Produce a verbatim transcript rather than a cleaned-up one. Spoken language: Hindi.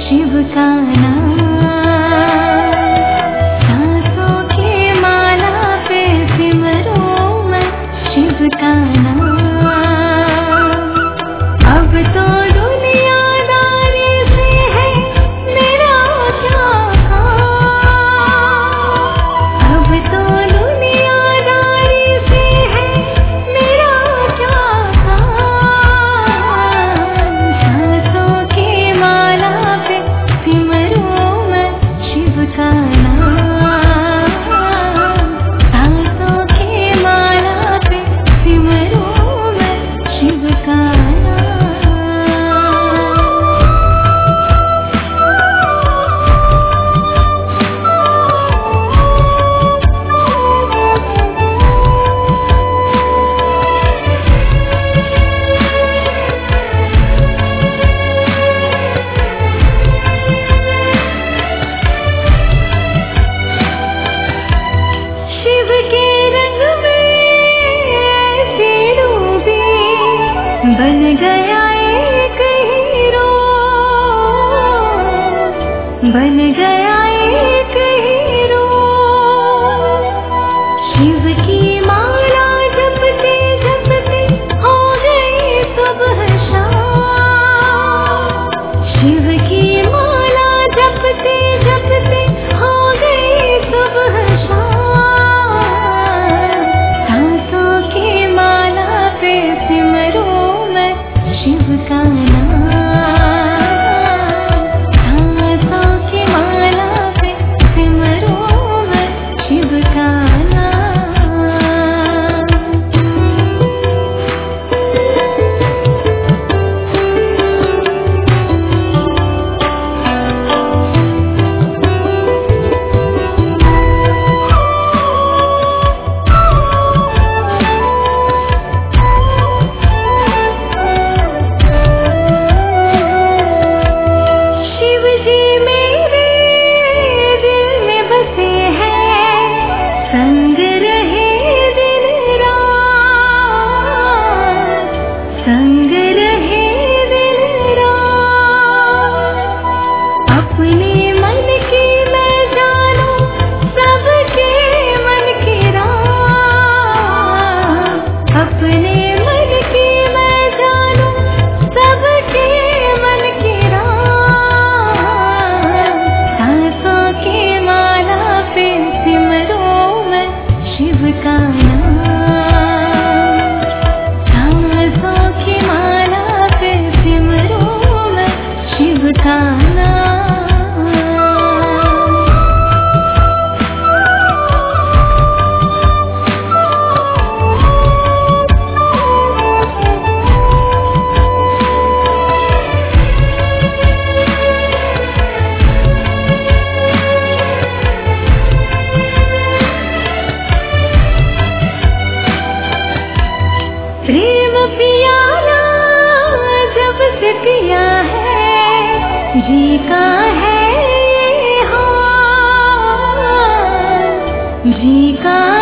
शिव का नाम, सांसों की माला पे सिमरूं मैं शिव का नाम। अब तो दुनियादारी से है मेरा क्या काम, अब तो दुनियादारी से है मेरा क्या काम। सांसों की माला पे सिमरूं मैं शिव का नाम, सांसों की माला पे सिमरूं मैं शिव का नाम। शिव के रंग में ऐसे डूबी, बन गया एक हीरो, बन गया एक हीरो। शिव की माला जपते जपते हो गई सुबह शाम, शिव की माला जपते जपते हो गई सुबह शाम। सांसों की माला पे सिमरूं मैं शिव का नाम, सांसों की माला पे सिमरूं मैं शिव का नाम। शिव जी मेरे दिल में बसे हैं, संग रहे दिन रात, संग रहे दिन रात। अपने मन की मैं जानूं सबके मन की राह, अपने मन की मैं जानूं सबके मन की राह। सांसों की माला पे सिमरूं मैं शिव का नाम, सांसों की माला पे सिमरूं मैं शिव का नाम। प्रेम पियाला जब से पिया है, जी का है ये हाल, जी का